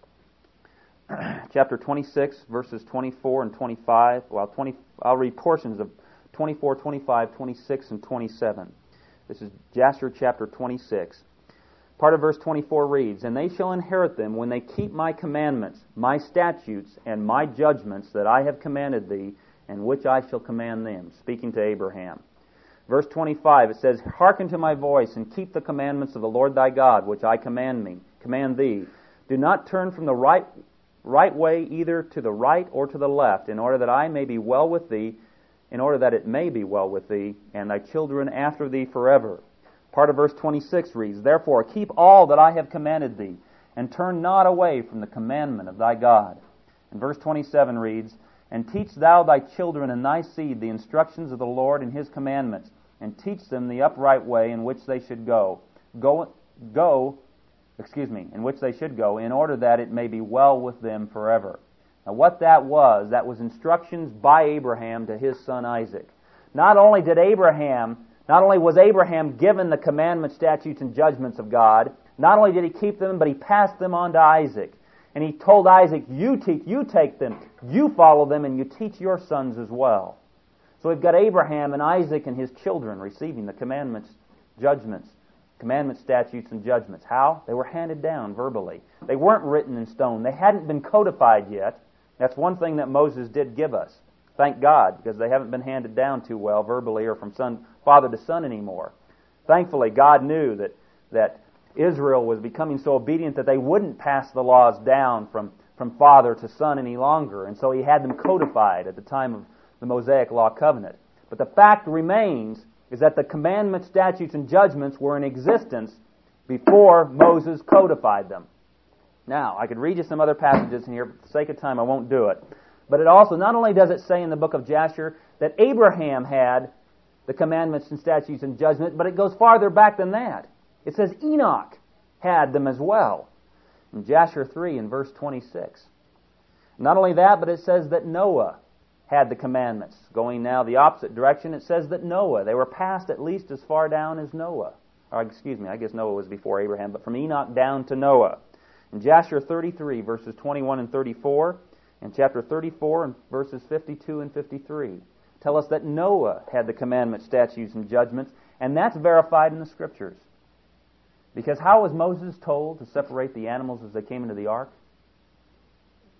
Chapter twenty-six, verses twenty-four and twenty-five. Well, twenty. I'll read portions of twenty-four, twenty-five, twenty-six, and twenty-seven. This is Jasher chapter twenty-six. Part of verse twenty-four reads, And they shall inherit them when they keep my commandments, my statutes, and my judgments that I have commanded thee, and which I shall command them. Speaking to Abraham. Verse twenty-five, it says, Hearken to my voice, and keep the commandments of the Lord thy God, which I command me, command thee. Do not turn from the right right way either to the right or to the left, in order that I may be well with thee, in order that it may be well with thee, and thy children after thee forever. Part of verse twenty-six reads, Therefore keep all that I have commanded thee, and turn not away from the commandment of thy God. And verse twenty-seven reads, And teach thou thy children and thy seed the instructions of the Lord and his commandments, and teach them the upright way in which they should go. Go, go, excuse me, in which they should go, in order that it may be well with them forever. Now what that was, that was instructions by Abraham to his son Isaac. Not only did Abraham, not only was Abraham given the commandments, statutes, and judgments of God, not only did he keep them, but he passed them on to Isaac. And he told Isaac, you teach, you take them, you follow them, and you teach your sons as well. So we've got Abraham and Isaac and his children receiving the commandments, judgments, commandments, statutes, and judgments. How? They were handed down verbally. They weren't written in stone. They hadn't been codified yet. That's one thing that Moses did give us. Thank God, because they haven't been handed down too well verbally or from son, father to son anymore. Thankfully, God knew that, that Israel was becoming so obedient that they wouldn't pass the laws down from, from father to son any longer, and so he had them codified at the time of the Mosaic Law covenant. But the fact remains is that the commandments, statutes, and judgments were in existence before Moses codified them. Now, I could read you some other passages in here, but for the sake of time I won't do it. But it also, not only does it say in the book of Jasher that Abraham had the commandments and statutes and judgments, but it goes farther back than that. It says Enoch had them as well. In Jasher three in verse twenty-six. Not only that, but it says that Noah had the commandments. Going now the opposite direction, it says that Noah, they were passed at least as far down as Noah. Or excuse me, I guess Noah was before Abraham, but from Enoch down to Noah. In Jasher thirty-three, verses twenty-one and thirty-four, and chapter thirty-four, and verses fifty-two and fifty-three, tell us that Noah had the commandments, statutes, and judgments, and that's verified in the Scriptures. Because how was Moses told to separate the animals as they came into the ark?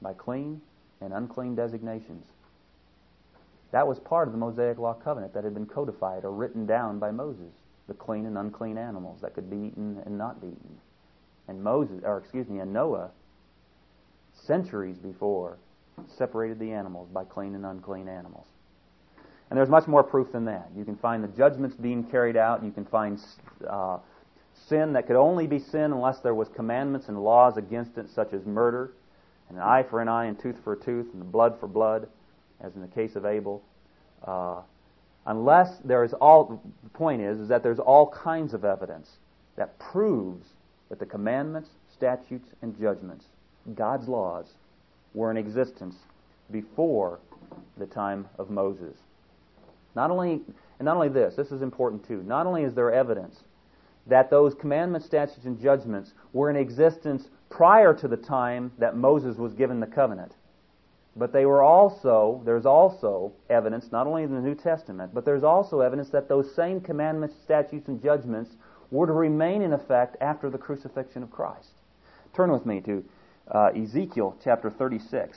by clean and unclean designations. That was part of the Mosaic Law covenant that had been codified or written down by Moses, the clean and unclean animals that could be eaten and not be eaten. And Moses, or excuse me, and Noah, centuries before, separated the animals by clean and unclean animals. And there's much more proof than that. You can find the judgments being carried out. You can find uh, sin that could only be sin unless there was commandments and laws against it, such as murder, and an eye for an eye and tooth for a tooth, and blood for blood, as in the case of Abel. Uh, unless there is all, the point is, is that there's all kinds of evidence that proves that the commandments, statutes, and judgments, God's laws, were in existence before the time of Moses. Not only, and not only this, this is important too, not only is there evidence that those commandments, statutes, and judgments were in existence prior to the time that Moses was given the covenant, but they were also, there's also evidence, not only in the New Testament, but there's also evidence that those same commandments, statutes, and judgments were to remain in effect after the crucifixion of Christ. Turn with me to uh, Ezekiel chapter thirty-six.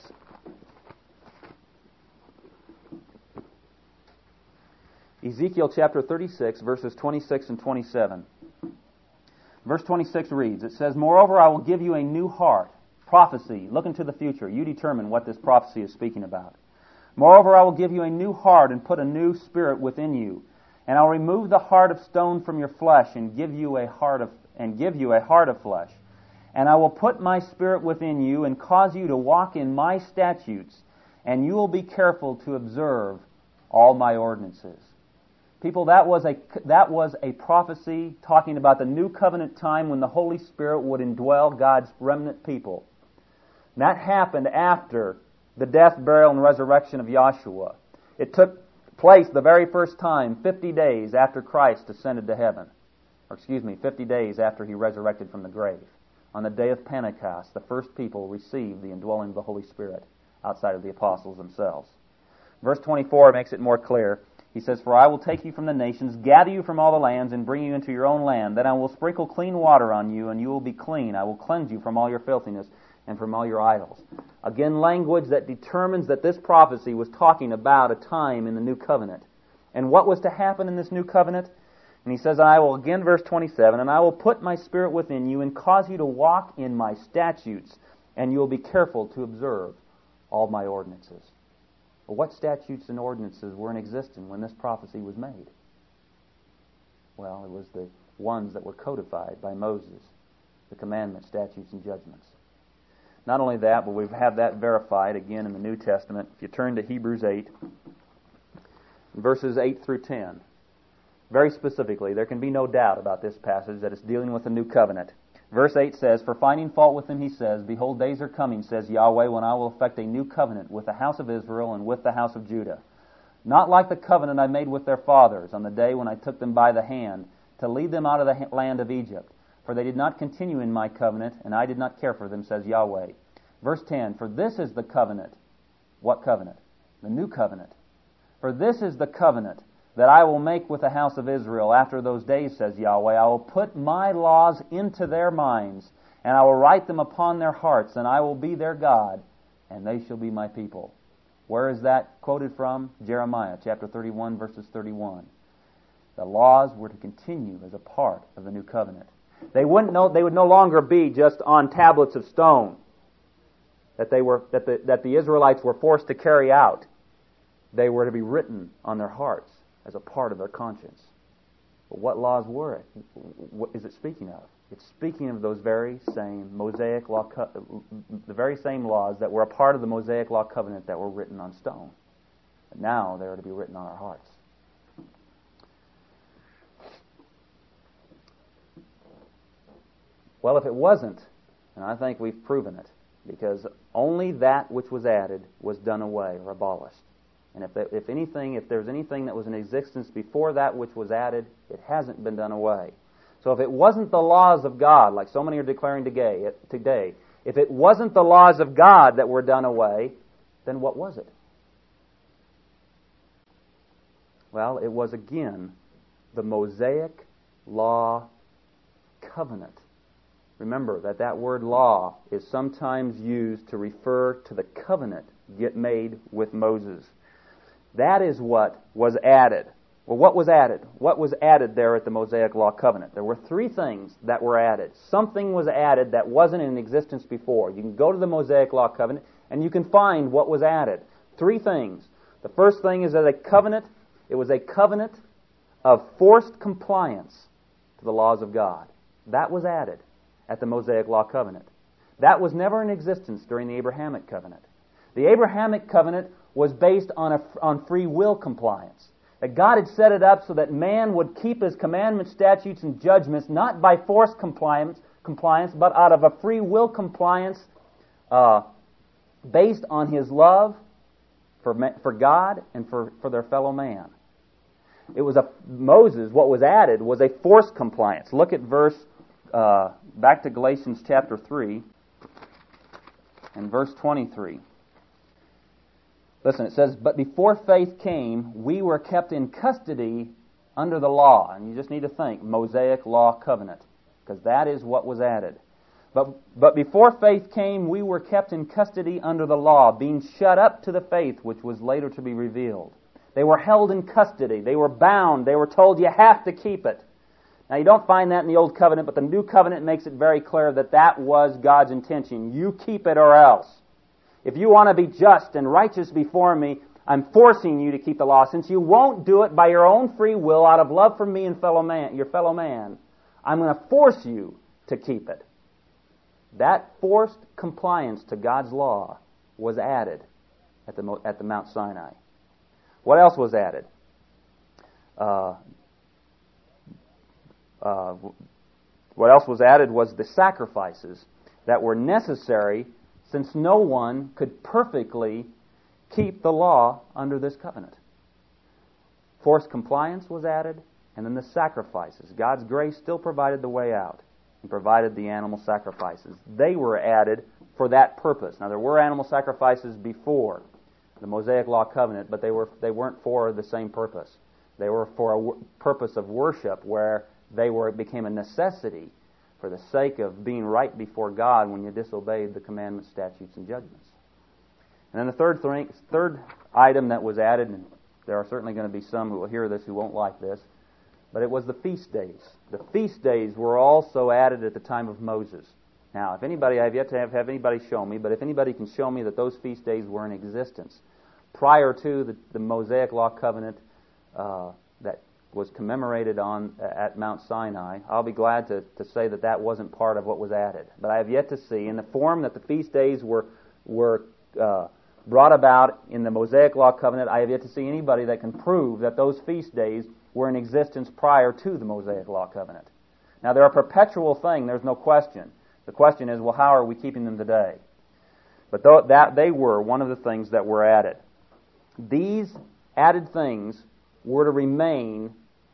Ezekiel chapter thirty-six, verses twenty-six and twenty-seven. Verse twenty-six reads, it says, Moreover, I will give you a new heart. Prophecy, look into the future. You determine what this prophecy is speaking about. Moreover, I will give you a new heart and put a new spirit within you. And I'll remove the heart of stone from your flesh and give you a heart of and give you a heart of flesh. And I will put my spirit within you and cause you to walk in my statutes, and you will be careful to observe all my ordinances. People, that was a that was a prophecy talking about the new covenant time when the Holy Spirit would indwell God's remnant people. And that happened after the death, burial, and resurrection of Yahshua. It took place the very first time, fifty days after Christ ascended to heaven. Or excuse me, fifty days after he resurrected from the grave. On the day of Pentecost, the first people received the indwelling of the Holy Spirit outside of the apostles themselves. Verse twenty-four makes it more clear. He says, For I will take you from the nations, gather you from all the lands, and bring you into your own land. Then I will sprinkle clean water on you, and you will be clean. I will cleanse you from all your filthiness and from all your idols. Again, language that determines that this prophecy was talking about a time in the new covenant. And what was to happen in this new covenant? And he says, I will, again, verse twenty-seven, And I will put my spirit within you and cause you to walk in my statutes, and you will be careful to observe all my ordinances. Well, what statutes and ordinances were in existence when this prophecy was made? Well, it was the ones that were codified by Moses, the commandments, statutes, and judgments. Not only that, but we have that verified again in the New Testament. If you turn to Hebrews eight, verses eight through ten, very specifically, there can be no doubt about this passage that it's dealing with the new covenant. Verse eight says, For finding fault with them, he says, Behold, days are coming, says Yahweh, when I will effect a new covenant with the house of Israel and with the house of Judah. Not like the covenant I made with their fathers on the day when I took them by the hand to lead them out of the land of Egypt. For they did not continue in my covenant, and I did not care for them, says Yahweh. Verse ten, For this is the covenant. What covenant? The new covenant. For this is the covenant that I will make with the house of Israel after those days, says Yahweh. I will put my laws into their minds, and I will write them upon their hearts, and I will be their God, and they shall be my people. Where is that quoted from? Jeremiah chapter thirty-one, verses thirty-one. The laws were to continue as a part of the new covenant. They wouldn't know, they would no longer be just on tablets of stone that they were that the, that the Israelites were forced to carry out. They were to be written on their hearts as a part of their conscience. But what laws were it? What is it speaking of? It's speaking of those very same Mosaic law, co- the very same laws that were a part of the Mosaic law covenant that were written on stone. But now they are to be written on our hearts. Well, if it wasn't, and I think we've proven it, because only that which was added was done away or abolished. And if, if anything, if there's anything that was in existence before that which was added, it hasn't been done away. So if it wasn't the laws of God, like so many are declaring today, today, if it wasn't the laws of God that were done away, then what was it? Well, it was again the Mosaic law covenant Remember that that word law is sometimes used to refer to the covenant get made with Moses. That is what was added. Well, what was added? What was added there at the Mosaic Law covenant? There were three things that were added. Something was added that wasn't in existence before. You can go to the Mosaic Law covenant and you can find what was added. Three things. The first thing is that a covenant, it was a covenant of forced compliance to the laws of God. That was added at the Mosaic Law covenant. That was never in existence during the Abrahamic covenant. The Abrahamic covenant was based on a, on free will compliance. That God had set it up so that man would keep His commandments, statutes, and judgments not by forced compliance, compliance, but out of a free will compliance uh, based on his love for for God and for, for their fellow man. It was a Moses. What was added was a forced compliance. Look at verse uh, back to Galatians chapter three and verse twenty-three. Listen, it says, "But before faith came, we were kept in custody under the law." And you just need to think, Mosaic Law covenant, because that is what was added. But, but before faith came, we were kept in custody under the law, being shut up to the faith which was later to be revealed. They were held in custody. They were bound. They were told, you have to keep it. Now, you don't find that in the Old Covenant, but the New Covenant makes it very clear that that was God's intention. You keep it or else. If you want to be just and righteous before me, I'm forcing you to keep the law. Since you won't do it by your own free will, out of love for me and fellow man, your fellow man, I'm going to force you to keep it. That forced compliance to God's law was added at the at the Mount Sinai. What else was added? Uh, uh, what else was added was the sacrifices that were necessary, since no one could perfectly keep the law under this covenant. Forced compliance was added, and then the sacrifices. God's grace still provided the way out and provided the animal sacrifices. They were added for that purpose. Now, there were animal sacrifices before the Mosaic Law covenant, but they were they weren't for the same purpose. They were for a w- purpose of worship, where they were it became a necessity for the sake of being right before God when you disobeyed the commandments, statutes, and judgments. And then the third thing, third item that was added, and there are certainly going to be some who will hear this who won't like this, but it was the feast days. The feast days were also added at the time of Moses. Now, if anybody, I have yet to have, have anybody show me, but if anybody can show me that those feast days were in existence prior to the, the Mosaic Law covenant uh, that was commemorated on at Mount Sinai, I'll be glad to, to say that that wasn't part of what was added. But I have yet to see, in the form that the feast days were were uh, brought about in the Mosaic Law covenant, I have yet to see anybody that can prove that those feast days were in existence prior to the Mosaic Law covenant. Now, they're a perpetual thing, there's no question. The question is, well, how are we keeping them today? But th- that they were one of the things that were added. These added things were to remain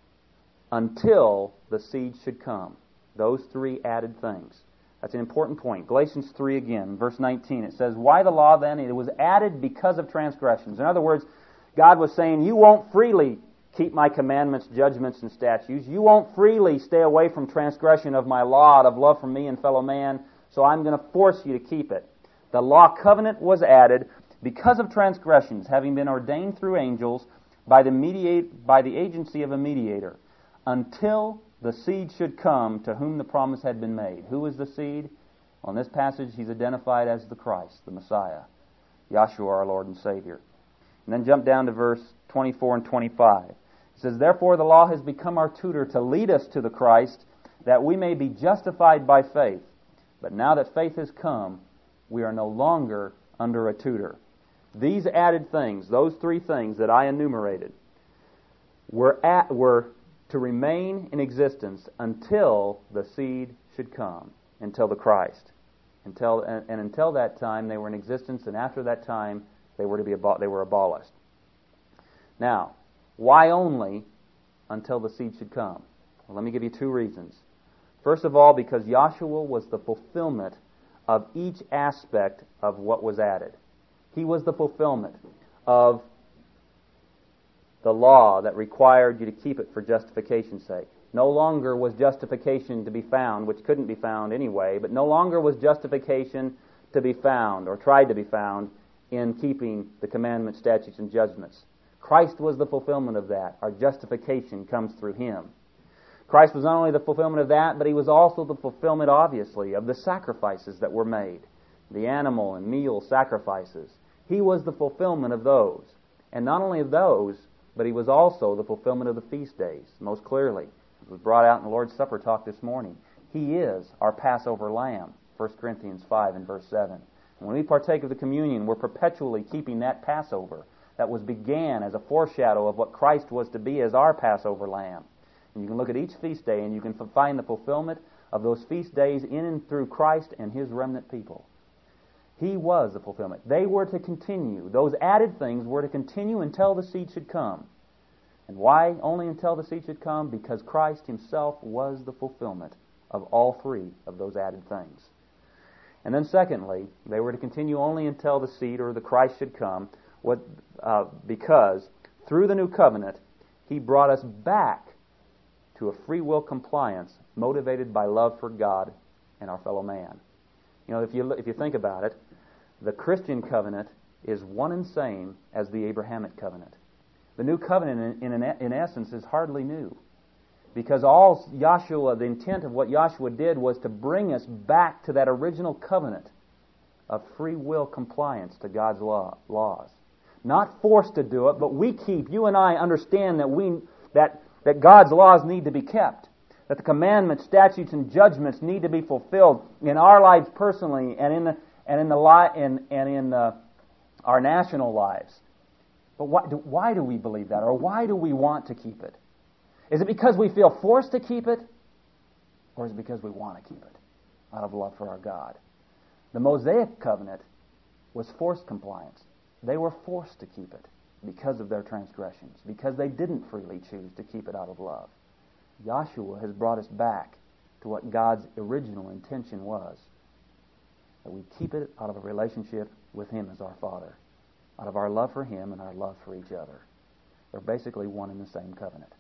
until the seed should come. Those three added things. That's an important point. Galatians three again, verse nineteen, it says, "Why the law then? It was added because of transgressions." In other words, God was saying, you won't freely keep my commandments, judgments, and statutes. You won't freely stay away from transgression of my law out of love for me and fellow man, so I'm going to force you to keep it. The law covenant was added because of transgressions, having been ordained through angels by the mediate by the agency of a mediator, until the seed should come to whom the promise had been made. Who is the seed? Well, in this passage, he's identified as the Christ, the Messiah, Yahshua, our Lord and Savior. And then jump down to verse twenty-four and twenty-five. It says, "Therefore the law has become our tutor to lead us to the Christ, that we may be justified by faith. But now that faith has come, we are no longer under a tutor." These added things, those three things that I enumerated, were at, were to remain in existence until the seed should come, until the Christ. Until and, and until that time they were in existence, and after that time they were to be abo- they were abolished. Now, why only until the seed should come? Well, let me give you two reasons. First of all, because Yahshua was the fulfillment of each aspect of what was added. He was the fulfillment of the law that required you to keep it for justification's sake. No longer was justification to be found, which couldn't be found anyway, but no longer was justification to be found, or tried to be found, in keeping the commandments, statutes, and judgments. Christ was the fulfillment of that. Our justification comes through Him. Christ was not only the fulfillment of that, but He was also the fulfillment, obviously, of the sacrifices that were made, the animal and meal sacrifices. He was the fulfillment of those. And not only of those, but He was also the fulfillment of the feast days, most clearly. It was brought out in the Lord's Supper talk this morning. He is our Passover lamb, First Corinthians five and verse seven. And when we partake of the communion, we're perpetually keeping that Passover that was began as a foreshadow of what Christ was to be as our Passover lamb. And you can look at each feast day and you can find the fulfillment of those feast days in and through Christ and His remnant people. He was the fulfillment. They were to continue. Those added things were to continue until the seed should come. And why only until the seed should come? Because Christ Himself was the fulfillment of all three of those added things. And then secondly, they were to continue only until the seed or the Christ should come, what, uh, because through the new covenant, He brought us back to a free will compliance motivated by love for God and our fellow man. You know, if you if you think about it, the Christian covenant is one and same as the Abrahamic covenant. The new covenant, in, in, in essence, is hardly new. Because all Yahshua, the intent of what Yahshua did was to bring us back to that original covenant of free will compliance to God's law, laws. Not forced to do it, but we keep, you and I understand that we that, that God's laws need to be kept. That the commandments, statutes, and judgments need to be fulfilled in our lives personally and in the and in the li- and, and in uh, our national lives. But why do, why do we believe that, or why do we want to keep it? Is it because we feel forced to keep it, or is it because we want to keep it out of love for our God? The Mosaic covenant was forced compliance. They were forced to keep it because of their transgressions, because they didn't freely choose to keep it out of love. Yahshua has brought us back to what God's original intention was, that we keep it out of a relationship with Him as our Father, out of our love for Him and our love for each other. They're basically one and the same covenant.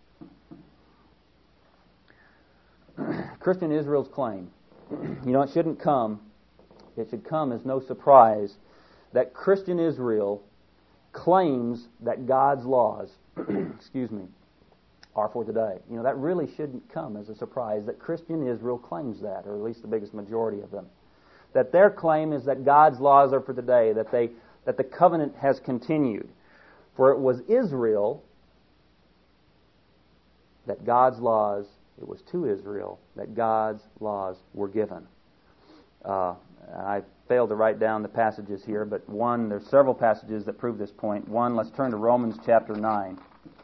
Christian Israel's claim, you know, it shouldn't come, it should come as no surprise that Christian Israel claims that God's laws, excuse me, are for today. You know, that really shouldn't come as a surprise that Christian Israel claims that, or at least the biggest majority of them. That their claim is that God's laws are for today, that they that the covenant has continued. For it was Israel that God's laws, it was to Israel that God's laws were given. Uh, I failed to write down the passages here, but one, there's several passages that prove this point. One, let's turn to Romans chapter nine.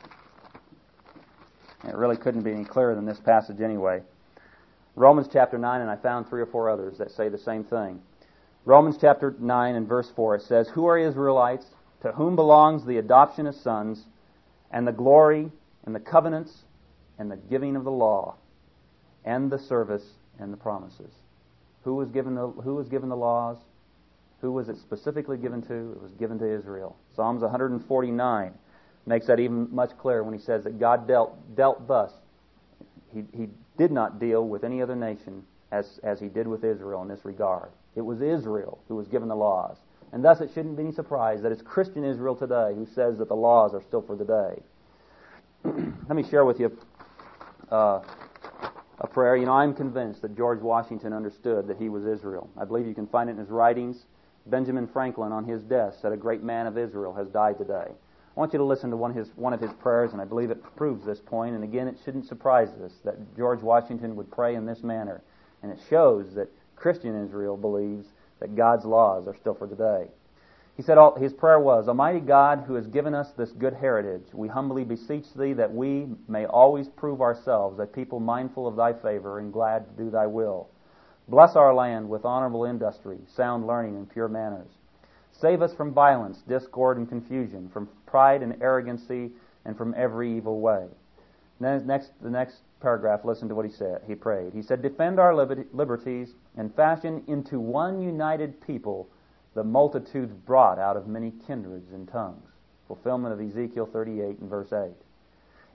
It really couldn't be any clearer than this passage anyway. Romans chapter nine, and I found three or four others that say the same thing. Romans chapter nine and verse four, it says, "Who are Israelites, to whom belongs the adoption of sons, and the glory, and the covenants, and the giving of the law, and the service, and the promises." Who was given the, who was given the laws? Who was it specifically given to? It was given to Israel. Psalms one forty-nine makes that even much clearer when he says that God dealt dealt thus. He, he did not deal with any other nation as, as He did with Israel in this regard. It was Israel who was given the laws. And thus it shouldn't be any surprise that it's Christian Israel today who says that the laws are still for today. Let me share with you uh, a prayer. You know, I'm convinced that George Washington understood that he was Israel. I believe you can find it in his writings. Benjamin Franklin on his desk said, "A great man of Israel has died today." I want you to listen to one of his one of his prayers, and I believe it proves this point. And again, it shouldn't surprise us that George Washington would pray in this manner. And it shows that Christian Israel believes that God's laws are still for today. He said, all, his prayer was, "Almighty God, who has given us this good heritage, we humbly beseech Thee that we may always prove ourselves a people mindful of Thy favor and glad to do Thy will. Bless our land with honorable industry, sound learning, and pure manners. Save us from violence, discord, and confusion, from pride and arrogancy, and from every evil way." Then next, the next paragraph, listen to what he said. He prayed. He said, "Defend our liberties and fashion into one united people the multitudes brought out of many kindreds and tongues." Fulfillment of Ezekiel thirty-eight and verse eight.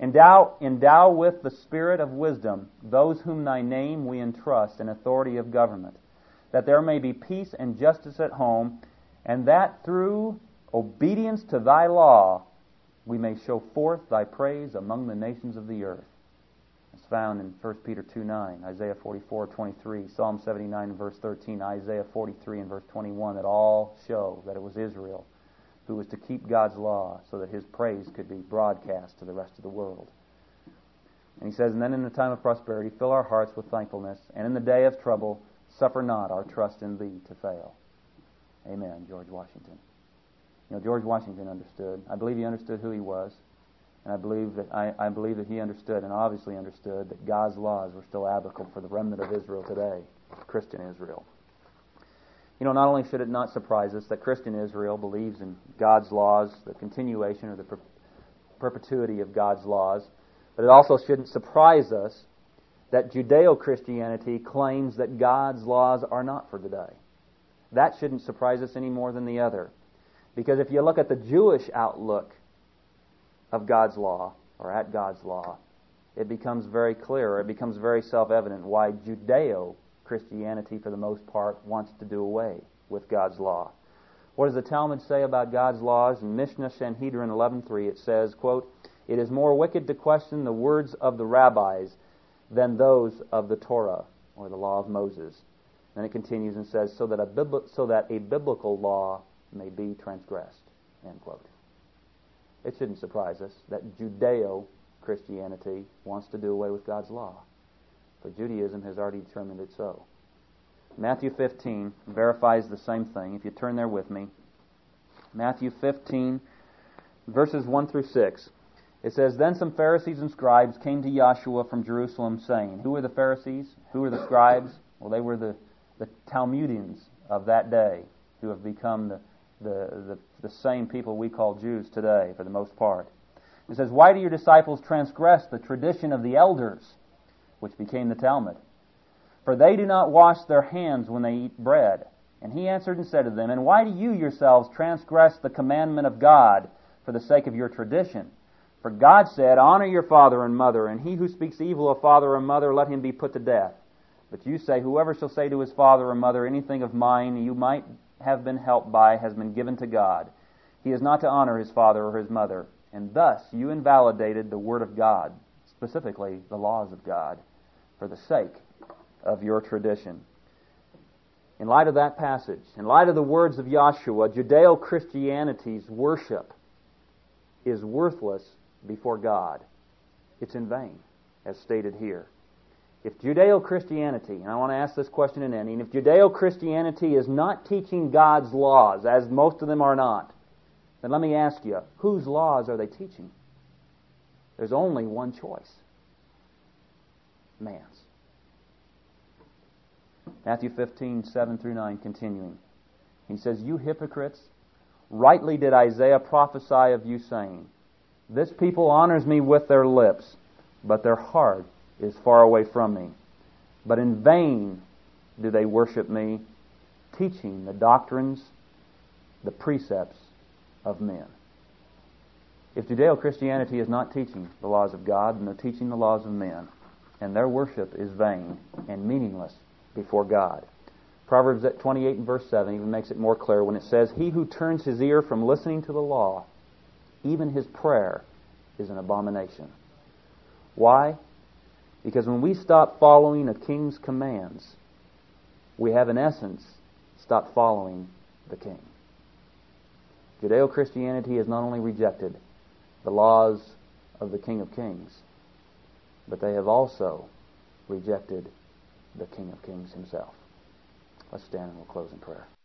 Endow, endow with the spirit of wisdom those whom thy name we entrust in authority of government, that there may be peace and justice at home, and that through obedience to thy law we may show forth thy praise among the nations of the earth. It's found in First Peter two nine, Isaiah forty-four twenty-three, Psalm seventy-nine and verse thirteen, Isaiah forty-three and verse twenty-one, that all show that it was Israel who was to keep God's law so that his praise could be broadcast to the rest of the world. And he says, and then in the time of prosperity, fill our hearts with thankfulness, and in the day of trouble, suffer not our trust in thee to fail. Amen, George Washington. You know, George Washington understood. I believe he understood who he was, and I believe that I, I believe that he understood, and obviously understood, that God's laws were still applicable for the remnant of Israel today, Christian Israel. You know, not only should it not surprise us that Christian Israel believes in God's laws, the continuation or the per- perpetuity of God's laws, but it also shouldn't surprise us that Judeo-Christianity claims that God's laws are not for today. That shouldn't surprise us any more than the other. Because if you look at the Jewish outlook of God's law, or at God's law, it becomes very clear, it becomes very self-evident why Judeo-Christianity, for the most part, wants to do away with God's law. What does the Talmud say about God's laws? In Mishnah Sanhedrin eleven three, it says, quote, "It is more wicked to question the words of the rabbis than those of the Torah," or the law of Moses. Then it continues and says, so that a, bibli- so that a biblical law may be transgressed, end quote. It shouldn't surprise us that Judeo-Christianity wants to do away with God's law, for Judaism has already determined it so. Matthew fifteen verifies the same thing. If you turn there with me, Matthew fifteen, verses one through six. It says, then some Pharisees and scribes came to Yahshua from Jerusalem, saying, who are the Pharisees? Who are the scribes? Well, they were the, the Talmudians of that day, who have become the, the, the, the same people we call Jews today, for the most part. It says, why do your disciples transgress the tradition of the elders, which became the Talmud? For they do not wash their hands when they eat bread. And he answered and said to them, and why do you yourselves transgress the commandment of God for the sake of your tradition? For God said, honor your father and mother, and he who speaks evil of father or mother, let him be put to death. But you say, whoever shall say to his father or mother, anything of mine you might have been helped by has been given to God. He is not to honor his father or his mother. And thus you invalidated the word of God, specifically the laws of God, for the sake of your tradition. In light of that passage, in light of the words of Yahshua, Judeo-Christianity's worship is worthless before God. It's in vain, as stated here. If Judeo-Christianity, and I want to ask this question in ending, if Judeo-Christianity is not teaching God's laws, as most of them are not, then let me ask you, whose laws are they teaching? There's only one choice. Man's. Matthew fifteen, seven through nine, continuing. He says, you hypocrites, rightly did Isaiah prophesy of you, saying, this people honors me with their lips, but their heart is far away from me. But in vain do they worship me, teaching the doctrines, the precepts of men. If Judeo-Christianity is not teaching the laws of God, then they're teaching the laws of men, and their worship is vain and meaningless before God. Proverbs twenty-eight and verse seven even makes it more clear when it says, he who turns his ear from listening to the law, even his prayer is an abomination. Why? Because when we stop following a king's commands, we have in essence stopped following the king. Judeo-Christianity has not only rejected the laws of the King of Kings, but they have also rejected the King of Kings himself. Let's stand and we'll close in prayer.